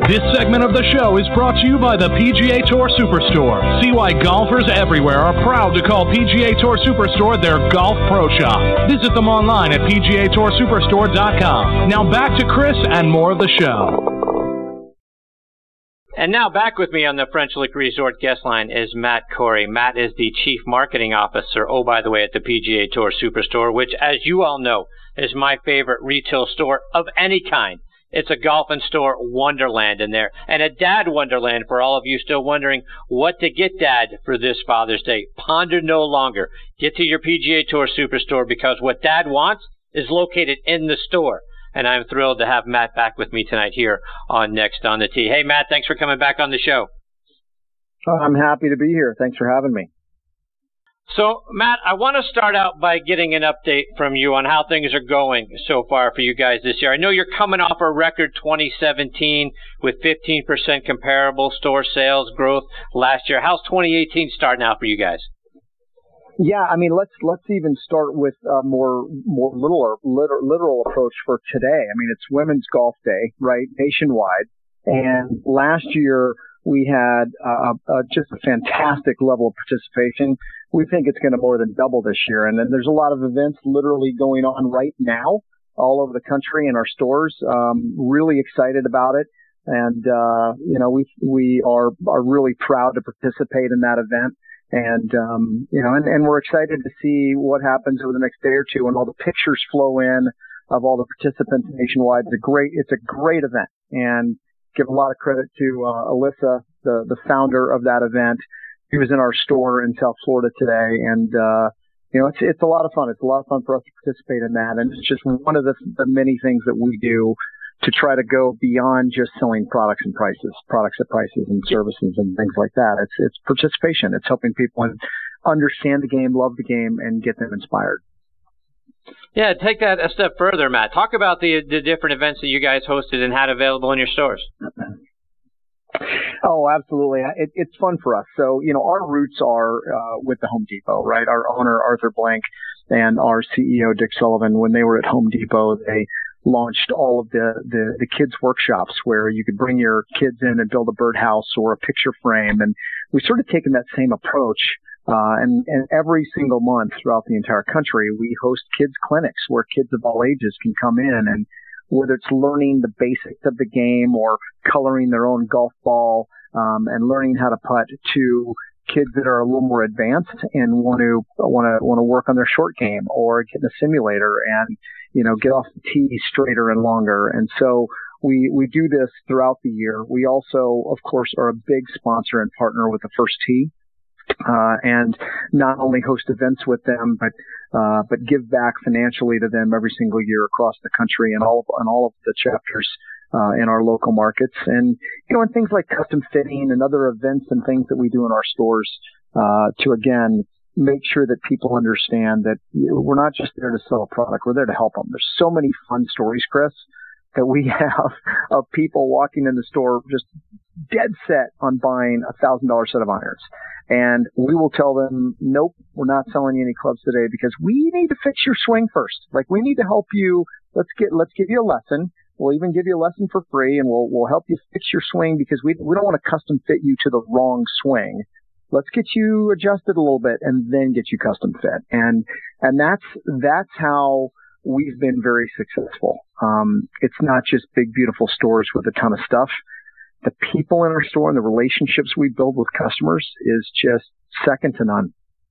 This segment of the show is brought to you by the PGA Tour Superstore. See why golfers everywhere are proud to call PGA Tour Superstore their golf pro shop. Visit them online at PGATourSuperstore.com. Now back to Chris and more of the show. And now back with me on the French Lick Resort guest line is Matt Corey. Matt is the Chief Marketing Officer, oh, by the way, at the PGA Tour Superstore, which, as you all know, is my favorite retail store of any kind. It's a golf and store wonderland in there, and a dad wonderland for all of you still wondering what to get Dad for this Father's Day. Ponder no longer. Get to your PGA Tour Superstore, because what Dad wants is located in the store. And I'm thrilled to have Matt back with me tonight here on Next on the Tee. Hey, Matt, thanks for coming back on the show. I'm happy to be here. Thanks for having me. So, Matt, I want to start out by getting an update from you on how things are going so far for you guys this year. I know you're coming off a record 2017 with 15% comparable store sales growth last year. How's 2018 starting out for you guys? Yeah, I mean, let's even start with a more literal approach for today. I mean, it's Women's Golf Day, right, nationwide. And last year we had just a fantastic level of participation. We think it's going to more than double this year. And then there's a lot of events literally going on right now all over the country in our stores. Really excited about it. And, we are really proud to participate in that event. And, and we're excited to see what happens over the next day or two when all the pictures flow in of all the participants nationwide. It's a great event, and give a lot of credit to Alyssa, the founder of that event. He was in our store in South Florida today, and it's a lot of fun. It's a lot of fun for us to participate in that, and it's just one of the many things that we do to try to go beyond just selling products at prices and services and things like that. It's participation. It's helping people understand the game, love the game, and get them inspired. Yeah, take that a step further, Matt. Talk about the different events that you guys hosted and had available in your stores. Oh, absolutely. It's fun for us. So, our roots are with the Home Depot, right? Our owner, Arthur Blank, and our CEO, Dick Sullivan, when they were at Home Depot, they launched all of the kids' workshops where you could bring your kids in and build a birdhouse or a picture frame. And we've sort of taken that same approach. And every single month throughout the entire country, we host kids clinics where kids of all ages can come in, and whether it's learning the basics of the game or coloring their own golf ball, and learning how to putt, to kids that are a little more advanced and want to work on their short game or get in a simulator and, get off the tee straighter and longer. And so we do this throughout the year. We also, of course, are a big sponsor and partner with the First Tee. And not only host events with them, but give back financially to them every single year across the country and all of the chapters in our local markets. And and things like custom fitting and other events and things that we do in our stores to again make sure that people understand that we're not just there to sell a product; we're there to help them. There's so many fun stories, Chris, that we have of people walking in the store just dead set on buying $1,000 set of irons. And we will tell them, nope, we're not selling you any clubs today because we need to fix your swing first. Like, we need to help you. Let's give you a lesson. We'll even give you a lesson for free, and we'll help you fix your swing because we don't want to custom fit you to the wrong swing. Let's get you adjusted a little bit and then get you custom fit. And that's how we've been very successful. It's not just big, beautiful stores with a ton of stuff. The people in our store and the relationships we build with customers is just second to none.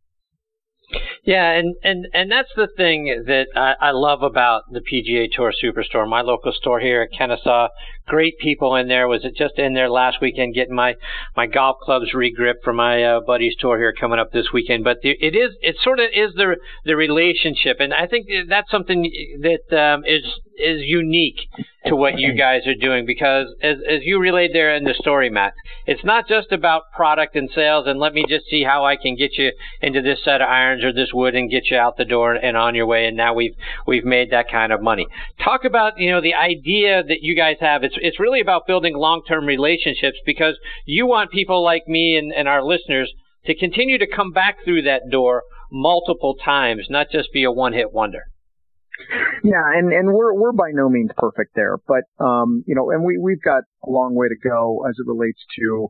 Yeah, and that's the thing that I love about the PGA Tour Superstore, my local store here at Kennesaw. Great people in there. Was just in there last weekend getting my golf clubs regripped for my buddy's tour here coming up this weekend. But it sort of is the relationship, and I think that's something that is unique to what you guys are doing, because as you relayed there in the story, Matt, it's not just about product and sales and let me just see how I can get you into this set of irons or this wood and get you out the door and on your way, and now we've made that kind of money. Talk about the idea that you guys have. It's really about building long-term relationships, because you want people like me and our listeners to continue to come back through that door multiple times, not just be a one-hit wonder. Yeah, and we're by no means perfect there, but and we've got a long way to go as it relates to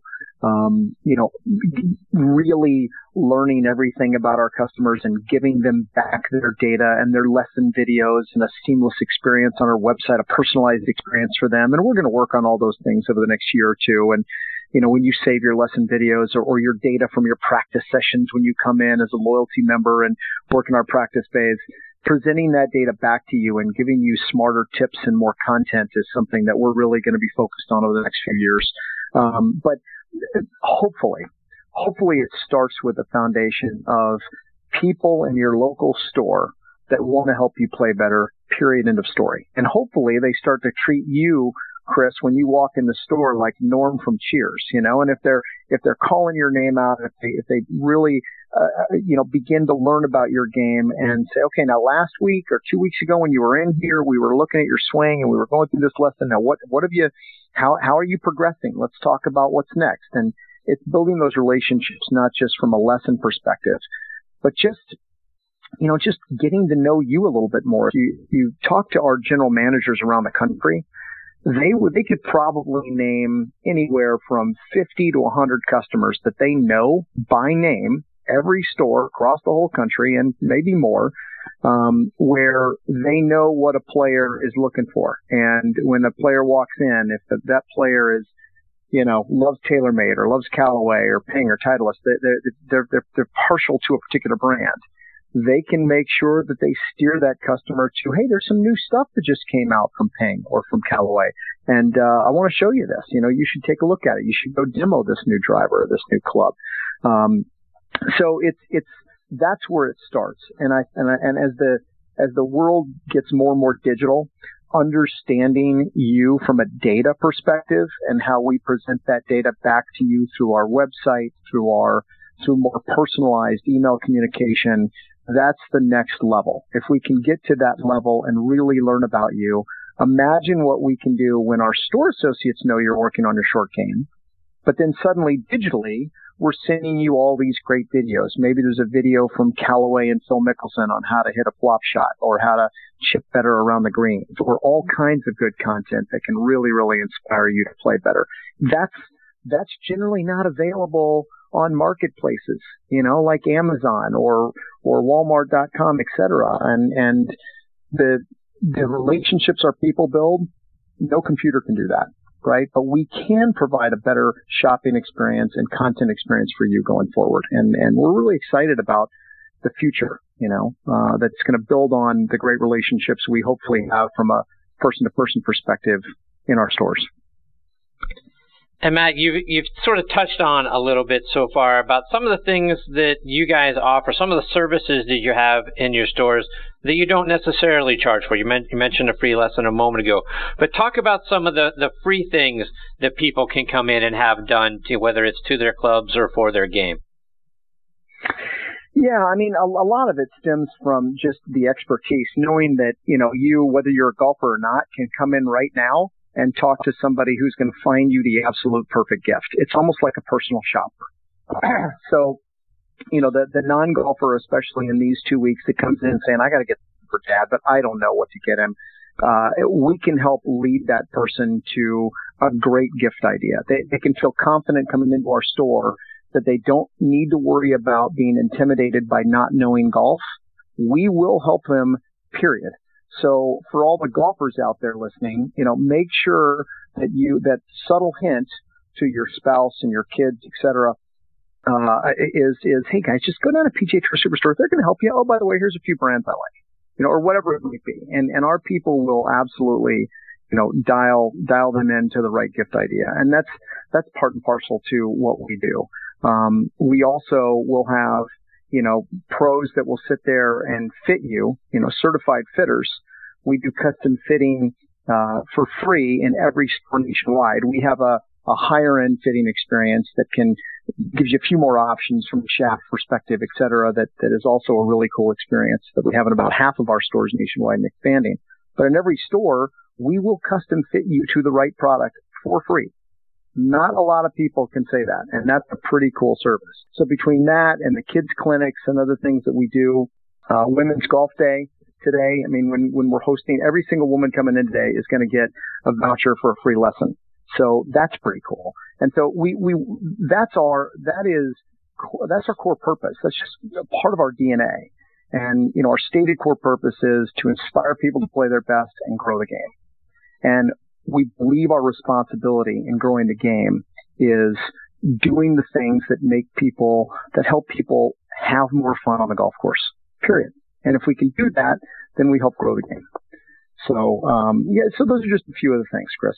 really learning everything about our customers and giving them back their data and their lesson videos and a seamless experience on our website, a personalized experience for them. And we're going to work on all those things over the next year or two. And when you save your lesson videos or your data from your practice sessions when you come in as a loyalty member and work in our practice bays, presenting that data back to you and giving you smarter tips and more content is something that we're really going to be focused on over the next few years. But hopefully it starts with the foundation of people in your local store that want to help you play better, period, end of story. And hopefully they start to treat you, Chris, when you walk in the store like Norm from Cheers, and if they're calling your name out, if they really begin to learn about your game and say, okay, now last week or 2 weeks ago when you were in here, we were looking at your swing and we were going through this lesson. Now, what have you, how are you progressing? Let's talk about what's next. And it's building those relationships, not just from a lesson perspective, but just getting to know you a little bit more. You talk to our general managers around the country, they could probably name anywhere from 50 to 100 customers that they know by name, every store across the whole country and maybe more, where they know what a player is looking for. And when a player walks in, if that player is, loves TaylorMade or loves Callaway or Ping or Titleist, they're partial to a particular brand. They can make sure that they steer that customer to, hey, there's some new stuff that just came out from Ping or from Callaway. And I want to show you this. You should take a look at it. You should go demo this new driver or this new club. So that's where it starts. And as the world gets more and more digital, understanding you from a data perspective and how we present that data back to you through our website, through more personalized email communication, that's the next level. If we can get to that level and really learn about you, imagine what we can do when our store associates know you're working on your short game, but then suddenly digitally, we're sending you all these great videos. Maybe there's a video from Callaway and Phil Mickelson on how to hit a flop shot or how to chip better around the greens, or all kinds of good content that can really, really inspire you to play better. That's generally not available on marketplaces, like Amazon or Walmart.com, et cetera. And the relationships our people build, no computer can do that. Right? But we can provide a better shopping experience and content experience for you going forward. And we're really excited about the future, that's going to build on the great relationships we hopefully have from a person-to-person perspective in our stores. And Matt, you've sort of touched on a little bit so far about some of the things that you guys offer, some of the services that you have in your stores that you don't necessarily charge for. You mentioned a free lesson a moment ago, but talk about some of the free things that people can come in and have done, whether it's to their clubs or for their game. Yeah, I mean, a lot of it stems from just the expertise, knowing that, you, whether you're a golfer or not, can come in right now and talk to somebody who's going to find you the absolute perfect gift. It's almost like a personal shopper. So, the non-golfer, especially in these 2 weeks, that comes in saying, I got to get for Dad, but I don't know what to get him. We can help lead that person to a great gift idea. They can feel confident coming into our store that they don't need to worry about being intimidated by not knowing golf. We will help them, period. So for all the golfers out there listening, make sure that that subtle hint to your spouse and your kids, et cetera, is, hey guys, just go down to PGA Tour Superstore. They're going to help you. Oh, by the way, here's a few brands I like, or whatever it might be. And our people will absolutely, dial them into the right gift idea. And that's part and parcel to what we do. We also will have, pros that will sit there and fit you, certified fitters. We do custom fitting for free in every store nationwide. We have a higher end fitting experience that gives you a few more options from a shaft perspective, et cetera, that is also a really cool experience that we have in about half of our stores nationwide and expanding. But in every store, we will custom fit you to the right product for free. Not a lot of people can say that, and that's a pretty cool service. So between that and the kids clinics and other things that we do, Women's Golf Day today. I mean, when we're hosting, every single woman coming in today is going to get a voucher for a free lesson. So that's pretty cool. And so that's our core purpose. That's just a part of our DNA. And, our stated core purpose is to inspire people to play their best and grow the game. And we believe our responsibility in growing the game is doing the things that help people have more fun on the golf course, period. And if we can do that, then we help grow the game. So, so those are just a few of the things, Chris.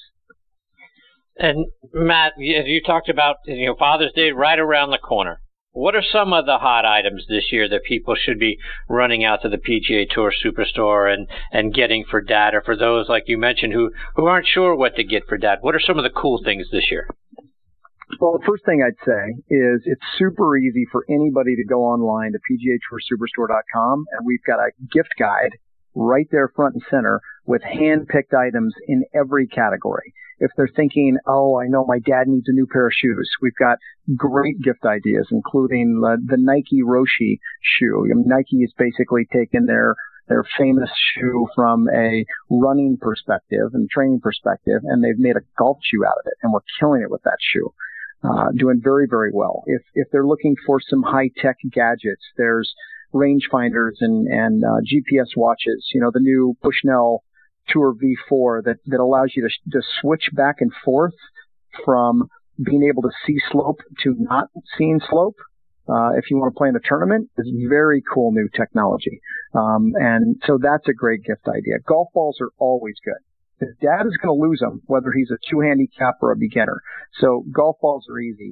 And Matt, you talked about, Father's Day right around the corner. What are some of the hot items this year that people should be running out to the PGA Tour Superstore and getting for Dad, or for those, like you mentioned, who aren't sure what to get for Dad? What are some of the cool things this year? Well, the first thing I'd say is it's super easy for anybody to go online to PGATourSuperstore.com, and we've got a gift guide right there front and center with hand-picked items in every category. If they're thinking, I know my dad needs a new pair of shoes, we've got great gift ideas, including the Nike Roshe shoe. Nike has basically taken their famous shoe from a running perspective and training perspective, and they've made a golf shoe out of it, and we're killing it with that shoe. Doing very, very well. If they're looking for some high-tech gadgets, there's rangefinders and GPS watches, the new Bushnell Tour V4 that allows you to switch back and forth from being able to see slope to not seeing slope. If you want to play in a tournament, it's very cool new technology. And so that's a great gift idea. Golf balls are always good. His dad is going to lose them, whether he's a 2 handicap or a beginner. So golf balls are easy.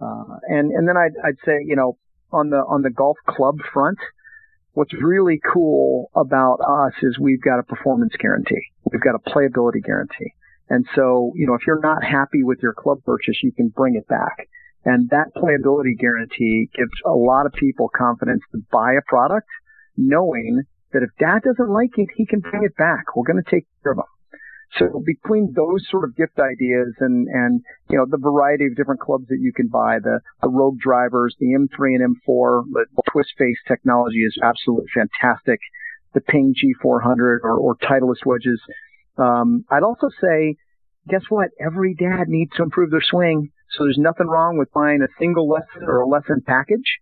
And then I'd say, on the golf club front, what's really cool about us is we've got a performance guarantee. We've got a playability guarantee. And so, if you're not happy with your club purchase, you can bring it back. And that playability guarantee gives a lot of people confidence to buy a product, knowing that if Dad doesn't like it, he can bring it back. We're going to take care of him. So between those sort of gift ideas and the variety of different clubs that you can buy, the Rogue drivers, the M3 and M4, the twist face technology is absolutely fantastic. The Ping G400 or Titleist wedges. I'd also say, guess what? Every dad needs to improve their swing. So there's nothing wrong with buying a single lesson or a lesson package.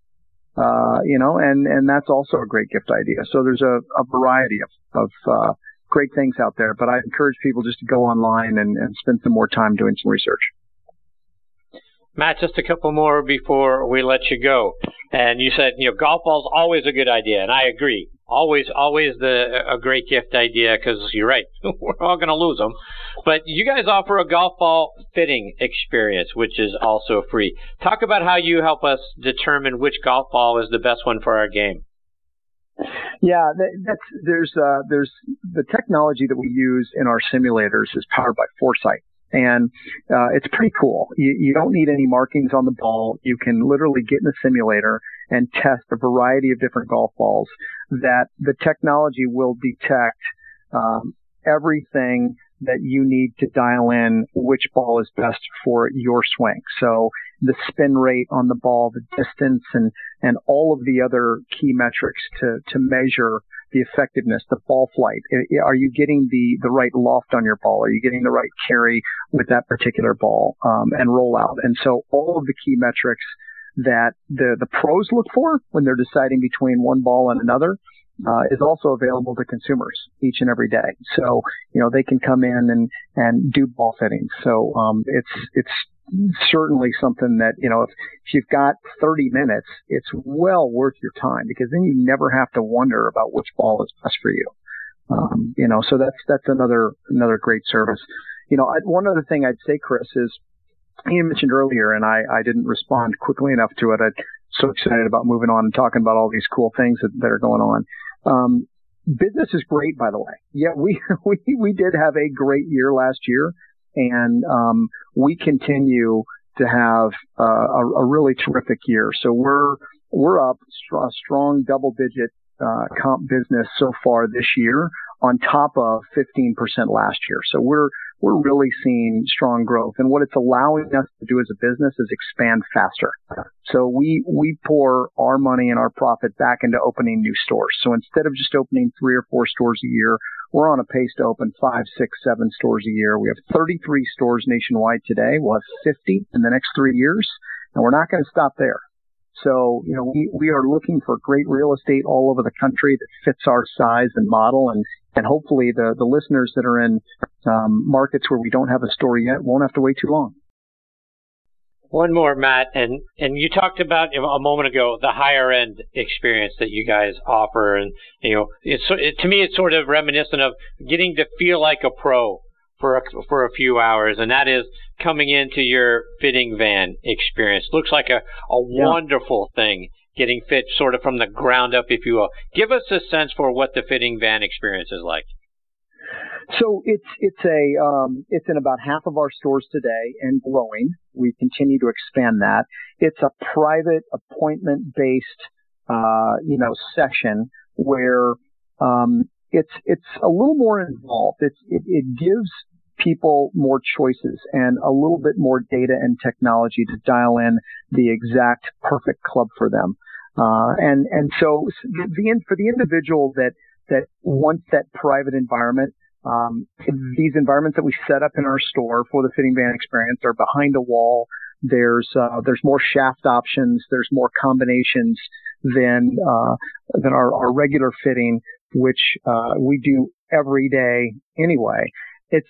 And that's also a great gift idea. So there's a variety of great things out there, but I encourage people just to go online and spend some more time doing some research. Matt, just a couple more before we let you go. And you said, golf ball's always a good idea, and I agree. Always a great gift idea, because you're right. We're all going to lose them. But you guys offer a golf ball fitting experience, which is also free. Talk about how you help us determine which golf ball is the best one for our game. Yeah, there's the technology that we use in our simulators is powered by Foresight, and it's pretty cool. You don't need any markings on the ball. You can literally get in the simulator and test a variety of different golf balls. That the technology will detect everything that you need to dial in which ball is best for your swing. So the spin rate on the ball, the distance, and all of the other key metrics to measure the effectiveness, the ball flight. Are you getting the right loft on your ball? Are you getting the right carry with that particular ball, and rollout? And so all of the key metrics that the pros look for when they're deciding between one ball and another is also available to consumers each and every day. So, they can come in and do ball fittings. So, it's certainly something that, if you've got 30 minutes, it's well worth your time, because then you never have to wonder about which ball is best for you. So that's another great service. One other thing I'd say, Chris, is you mentioned earlier, and I didn't respond quickly enough to it. I'm so excited about moving on and talking about all these cool things that are going on. Business is great, by the way. Yeah, we did have a great year last year, and we continue to have a really terrific year. So we're up a strong double-digit comp business so far this year, on top of 15% last year. So we're we're really seeing strong growth. And what it's allowing us to do as a business is expand faster. So we pour our money and our profit back into opening new stores. So instead of just opening 3 or 4 stores a year, we're on a pace to open 5, 6, 7 stores a year. We have 33 stores nationwide today. We'll have 50 in the next 3 years, and we're not going to stop there. So, we are looking for great real estate all over the country that fits our size and model, and hopefully the listeners that are in markets where we don't have a store yet won't have to wait too long. One more, Matt, and you talked about a moment ago the higher end experience that you guys offer, and to me it's sort of reminiscent of getting to feel like a pro for a few hours, and that is coming into your fitting van experience. Looks like a wonderful thing, getting fit sort of from the ground up, if you will. Give us a sense for what the fitting van experience is like. So it's in about half of our stores today and growing. We continue to expand that. It's a private appointment-based, session where it's a little more involved. It gives people more choices and a little bit more data and technology to dial in the exact perfect club for them. And so for the individual that wants that private environment, these environments that we set up in our store for the fitting van experience are behind a wall. There's more shaft options. There's more combinations than our regular fitting, which we do every day anyway. It's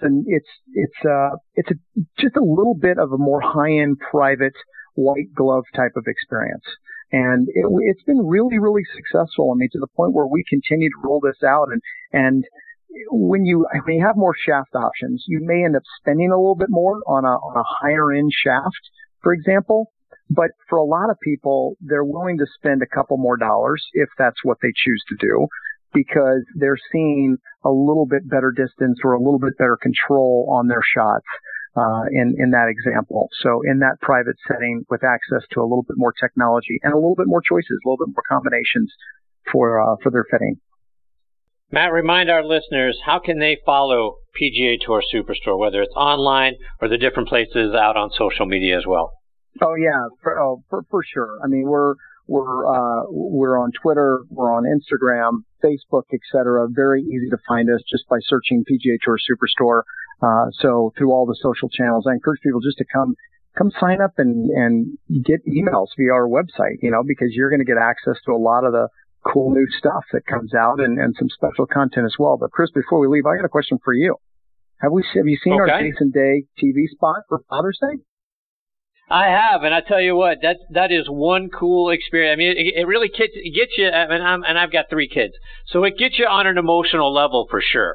just a little bit of a more high-end private white glove type of experience. And it's been really, really successful. I mean, to the point where we continue to roll this out. And when you have more shaft options, you may end up spending a little bit more on a higher end shaft, for example. But for a lot of people, they're willing to spend a couple more dollars if that's what they choose to do, because they're seeing a little bit better distance or a little bit better control on their shots in that example. So in that private setting with access to a little bit more technology and a little bit more choices, a little bit more combinations for their fitting. Matt, remind our listeners, how can they follow PGA Tour Superstore, whether it's online or the different places out on social media as well? Oh yeah, for sure. I mean, we're on Twitter, we're on Instagram, Facebook, etc. Very easy to find us just by searching PGA Tour Superstore. So through all the social channels, I encourage people just to come sign up and get emails via our website, because you're going to get access to a lot of the cool new stuff that comes out and some special content as well. But Chris, before we leave, I got a question for you. Have you seen our Jason Day TV spot for Father's Day? I have, and I tell you what, that is one cool experience. I mean, it really gets you. And I've got 3 kids, so it gets you on an emotional level for sure.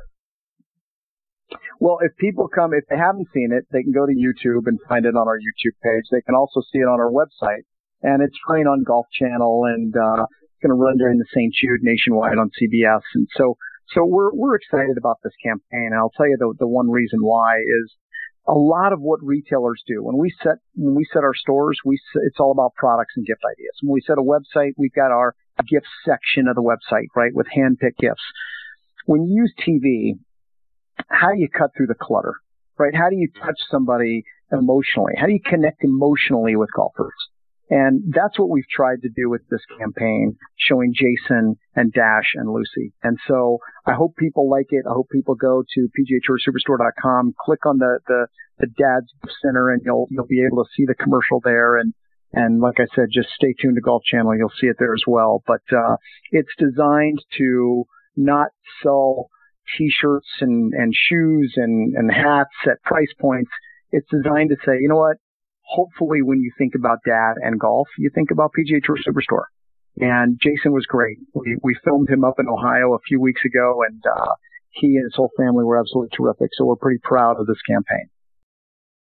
Well, if they haven't seen it, they can go to YouTube and find it on our YouTube page. They can also see it on our website, and it's running on Golf Channel, and it's going to run during the St. Jude nationwide on CBS. And so we're excited about this campaign. And I'll tell you the one reason why is a lot of what retailers do. When we set our stores, it's all about products and gift ideas. When we set a website, we've got our gift section of the website, right, with hand-picked gifts. When you use TV, how do you cut through the clutter, right? How do you touch somebody emotionally? How do you connect emotionally with golfers? And that's what we've tried to do with this campaign, showing Jason and Dash and Lucy. And so I hope people like it. I hope people go to PGATourSuperstore.com, click on the Dad's Center, and you'll be able to see the commercial there. And like I said, just stay tuned to Golf Channel. You'll see it there as well. But it's designed to not sell T-shirts and shoes and hats at price points. It's designed to say, you know what? Hopefully when you think about Dad and golf, you think about PGA Tour Superstore. And Jason was great. We filmed him up in Ohio a few weeks ago, and he and his whole family were absolutely terrific. So we're pretty proud of this campaign.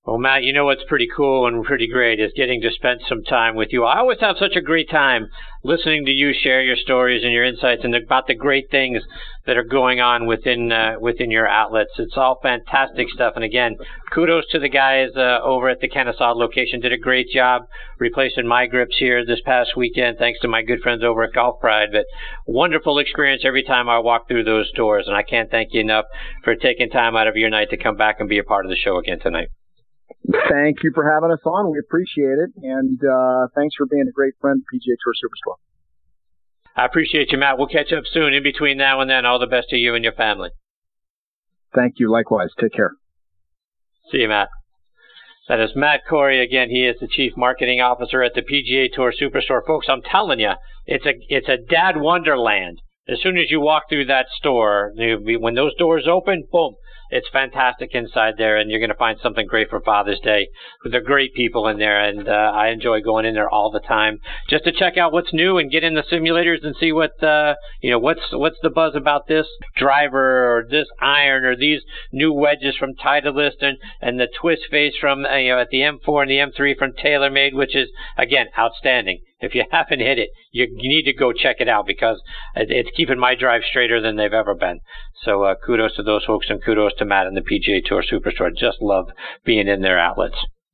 Well, Matt, you know what's pretty cool and pretty great is getting to spend some time with you. I always have such a great time listening to you share your stories and your insights and about the great things that are going on within your outlets. It's all fantastic stuff. And again, kudos to the guys over at the Kennesaw location. Did a great job replacing my grips here this past weekend, thanks to my good friends over at Golf Pride. But wonderful experience every time I walk through those doors. And I can't thank you enough for taking time out of your night to come back and be a part of the show again tonight. Thank you for having us on. We appreciate it. And thanks for being a great friend, PGA Tour Superstore. I appreciate you, Matt. We'll catch up soon. In between now and then, all the best to you and your family. Thank you. Likewise. Take care. See you, Matt. That is Matt Corey. Again, he is the Chief Marketing Officer at the PGA Tour Superstore. Folks, I'm telling you, it's a dad wonderland. As soon as you walk through that store, when those doors open, boom, it's fantastic inside there, and you're going to find something great for Father's Day. They're great people in there, and I enjoy going in there all the time just to check out what's new and get in the simulators and see what's the buzz about this driver or this iron or these new wedges from Titleist and the twist face from at the M4 and the M3 from TaylorMade, which is again outstanding. If you haven't hit it, you need to go check it out because it's keeping my drive straighter than they've ever been. So kudos to those folks and kudos to Matt and the PGA Tour Superstore. Just love being in their outlets.